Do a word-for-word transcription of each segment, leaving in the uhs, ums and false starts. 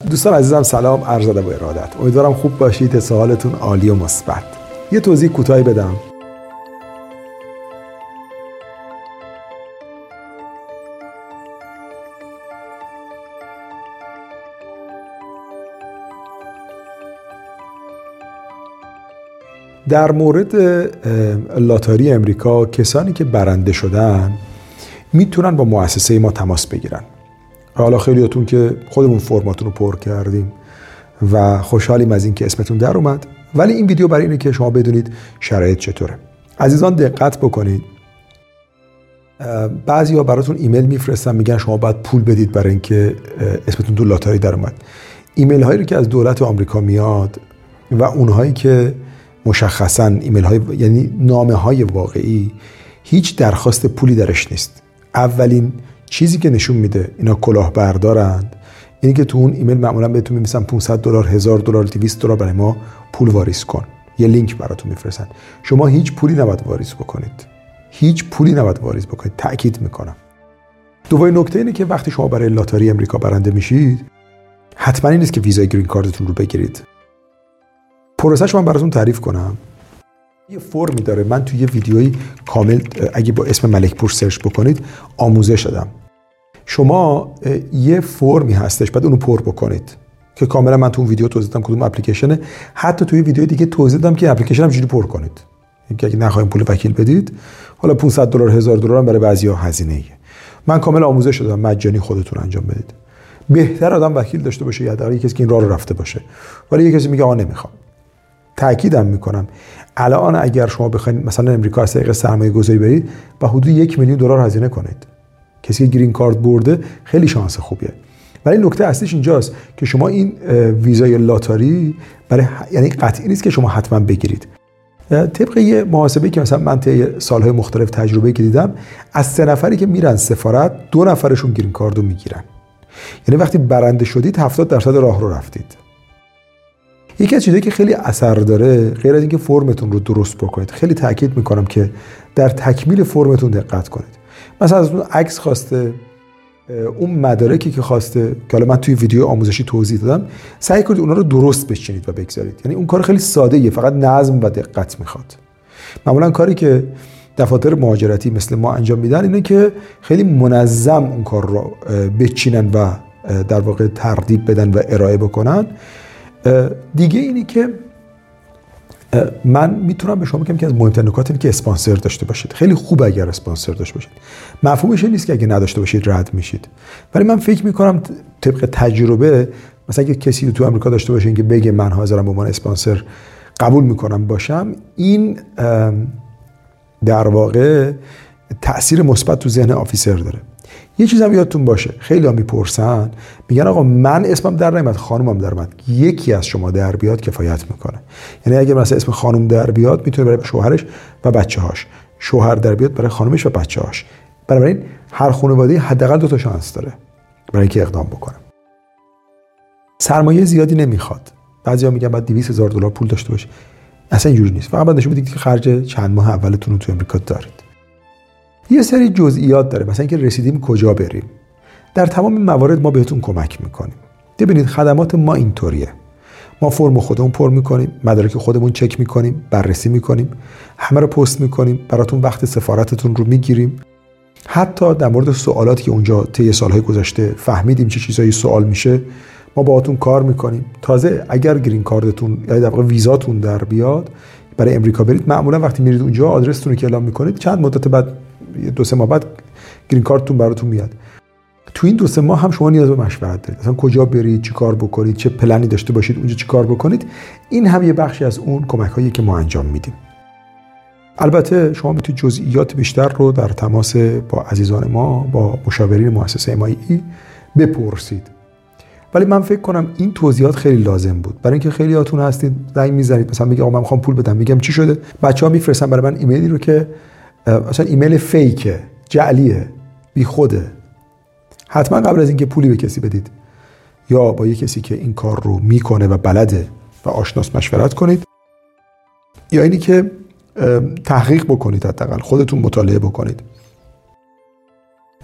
دوستان عزیزم سلام، عرض ادب و ارادت. امیدوارم خوب باشید، حس و حالتون عالی و مثبت. یه توضیح کوتاهی بدم. در مورد لاتاری امریکا، کسانی که برنده شدن میتونن با مؤسسه ما تماس بگیرن. حالا خیلیاتون که خودمون فرماتون رو پر کردیم و خوشحالیم از این که اسمتون در اومد، ولی این ویدیو برای اینه که شما بدونید شرایط چطوره. عزیزان دقت بکنید، بعضیا براتون ایمیل میفرستن میگن شما باید پول بدید برای اینکه اسمتون تو لاتاری در اومد. ایمیل هایی رو که از دولت آمریکا میاد و اونهایی که مشخصاً ایمیل های یعنی نامه های واقعی، هیچ درخواست پولی درش نیست. اولین چیزی که نشون میده اینا کلاهبردارند اینی که تو اون ایمیل معمولا بهتون میگن پانصد دلار، هزار دلار، دویست دلار برای ما پول واریز کن. یه لینک براتون میفرستن. شما هیچ پولی نباید واریز بکنید. هیچ پولی نباید واریز بکنید. تأکید میکنم. دومین نکته اینه که وقتی شما برای لاتاری امریکا برنده میشید، حتما این نیست که ویزای گرین کارتتون رو بگیرید. پروسه‌اش من براتون تعریف کنم. یه فرمی داره، من توی یه ویدیویی کامل اگه با اسم ملک پور سرچ بکنید آموزش دادم. شما یه فرمی هستش، بعد اونو پر بکنید که کاملا من تو اون ویدیو توضیح دادم کدوم اپلیکیشنه. حتی توی ویدیو دیگه توضیح دادم که اپلیکیشن هم چجوری پر کنید. اینکه اگه نخواهید پول وکیل بدید، حالا پانصد دلار، هزار دلار هم برای بعضیا هزینه‌ایه. من کامل آموزش دادم، مجانی خودتون انجام بدید. بهتر آدم وکیل داشته باشه، یا در کسی که این راه رو رفته باشه. ولی یه کسی میگه آ نمیخوام. تأکیدم میکنم الان اگر شما بخواید مثلا امریکا از طریق سرمایه گذاری برید با حدود یک میلیون دلار هزینه کنید. کسی که گرین کارت برده خیلی شانس خوبیه. ولی نکته اصلیش اینجاست که شما این ویزای لاتاری برای یعنی قطعی نیست که شما حتما بگیرید. طبق یه محاسبه‌ای که مثلا من طی سالهای مختلف تجربه که دیدم، از سه نفری که میرن سفارت، دو نفرشون گرین کارت رو میگیرن. یعنی وقتی برنده شدید هفتاد درصد راه رو رفتید. یکی از چیزایی که خیلی اثر داره، غیر از اینکه فرمتون رو درست بکنید، خیلی تاکید میکنم که در تکمیل فرمتون دقت کنید. مثلا از اون عکس خواسته، اون مدارکی که خواسته که حالا من توی ویدیو آموزشی توضیح دادم، سعی کنید اونا رو درست بچینید و بگذارید. یعنی اون کار خیلی ساده ایه، فقط نظم و دقت میخواد. معمولا کاری که دفاتر مهاجرتی مثل ما انجام میدن اینه که خیلی منظم اون کار رو بچینن و در واقع ترتیب بدن و ارائه بکنن. دیگه اینی که من میتونم به شما بگم که از مهمترین نکات اینه که اسپانسر داشته باشید. خیلی خوبه اگر اسپانسر داشته باشید. مفهومش این نیست که اگه نداشته باشید رد میشید. ولی من فکر میکنم طبق تجربه، مثلا اگه کسی تو آمریکا داشته باشه که بگه من حاضرم به عنوان اسپانسر قبول میکنم باشم، این در واقع تأثیر مثبت تو ذهن آفیسر داره. یه چیزم یادتون باشه، خیلی ها میپرسن میگن آقا من اسمم در نمیاد، خانومم در اومد. یکی از شما در بیاد کفایت میکنه. یعنی اگه مثلا اسم خانوم در بیاد، میتونه برای شوهرش و بچه‌هاش، شوهر در بیاد برای خانومش و بچه‌هاش. بنابراین هر خانواده حداقل دو تا شانس داره برای اینکه اقدام بکنه. سرمایه زیادی نمیخواد. بعضیا میگن بعد دویست هزار دلار پول داشته باشی. اصلا اینجوری نیست. فقط باید نشون بدید که خرج چند ماه اولتون رو تو امریکا دارید. یه سری جزئیات داره، مثلا اینکه رسیدیم کجا بریم. در تمام موارد ما بهتون کمک میکنیم. ببینید خدمات ما اینطوریه. ما فرم خودمون پر میکنیم، مدارک خودمون چک میکنیم، بررسی میکنیم، همه رو پست میکنیم، براتون وقت سفارتتون رو میگیریم. حتی در مورد سوالاتی که اونجا طی سالهای گذشته فهمیدیم چه چیزایی سوال میشه، ما باهاتون کار میکنیم. تازه اگر گرین کارتتون یا در واقع ویزاتون در بیاد برای امریکا برید، معمولا وقتی میرید اونجا آدرستون رو که اعلام میکنید، چند مدت بعد دو سه ماه بعد گرین کارتتون براتون میاد. تو این دو سه ماه هم شما نیاز به مشورت دارید. مثلا کجا برید، چی کار بکنید، چه پلنی داشته باشید، اونجا چی کار بکنید. این هم یه بخشی از اون کمک‌هایی که ما انجام میدیم. البته شما میتونید جزئیات بیشتر رو در تماس با عزیزان ما، با مشاورین مؤسسه ام آی ای بپرسید. ولی من فکر کنم این توضیحات خیلی لازم بود، برای اینکه خیلیاتون هستید زنگ میزنید مثلا میگه آقا من میخوام پول بدم، میگم چی شده؟ بچه‌ها میفرستن برای من ایمیلی رو که مثلا ایمیل فیکه، جعلیه، بیخوده. حتما قبل از اینکه پولی به کسی بدید یا با یه کسی که این کار رو میکنه و بلده و آشناس مشورت کنید، یا اینی که تحقیق بکنید، حداقل خودتون مطالعه بکنید.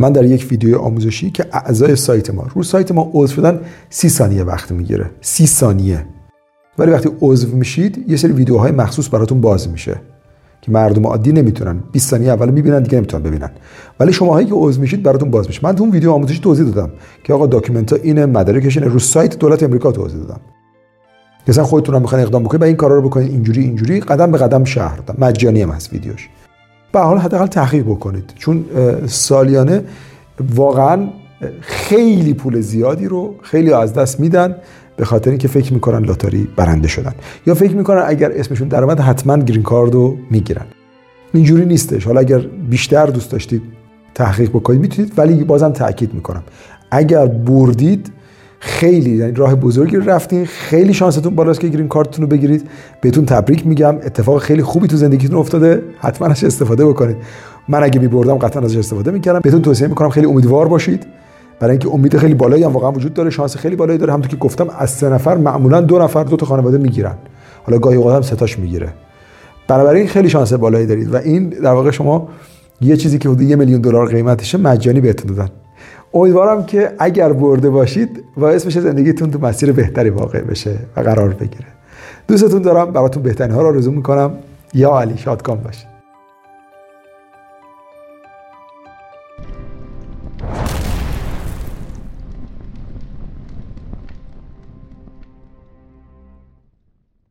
من در یک ویدیو آموزشی که اعضای سایت ما رو سایت ما عضو شدن سی ثانیه وقت میگیره، سی ثانیه. ولی وقتی عضو میشید یه سری ویدیوهای مخصوص براتون باز میشه که مردم عادی نمیتونن، بیست ثانیه اول میبینن دیگه نمیتونن ببینن، ولی شماهایی که عضو میشید براتون باز میشه. من تو اون ویدیو آموزشی توضیح دادم که آقا داکیومنت ها اینه، مدارکش اینه، رو سایت دولت امریکا توضیح دادم. مثلا خودتون هم میخواین اقدام بکنید و این کارا رو بکنید اینجوری اینجوری قدم به قدم شرح دادم. مجانی هم هست ویدیوش. به هر حال حداقل تحقیق بکنید، چون سالیانه واقعا خیلی پول زیادی رو خیلی از دست میدن به خاطر اینکه فکر میکنن لاتاری برنده شدن، یا فکر میکنن اگر اسمشون در اومد حتما گرین کارت رو میگیرن. اینجوری نیستش. حالا اگر بیشتر دوست داشتید تحقیق بکنید میتونید، ولی بازم تاکید میکنم اگر بردید خیلی، یعنی راه بزرگی رفتین، خیلی شانستون بالاست که گرین کارتتون رو بگیرید. بهتون تبریک میگم، اتفاق خیلی خوبی تو زندگیتون افتاده، حتما ازش استفاده بکنید. من اگه میبردم قطعا ازش استفاده میکردم. بهتون توصیه میکنم خیلی امیدوار باشید، برای اینکه امید خیلی بالایی هم واقعا وجود داره، شانس خیلی بالایی داره. همونطور که گفتم از سه نفر معمولا دو نفر دو تا خانواده میگیرن، حالا گاهی اوقات هم سه تاش میگیره. بنابراین خیلی شانس بالایی دارید و این در واقع شما یه چیزی که حدود یه میلیون دلار قیمتشه مجانی بهتون دادن. امیدوارم که اگر برده باشید باعث بشه زندگیتون تو مسیر بهتری واقع بشه و قرار بگیره. دوستتون دارم، براتون بهترین ها رو آرزو میکنم. یا علی، شادکام باشید.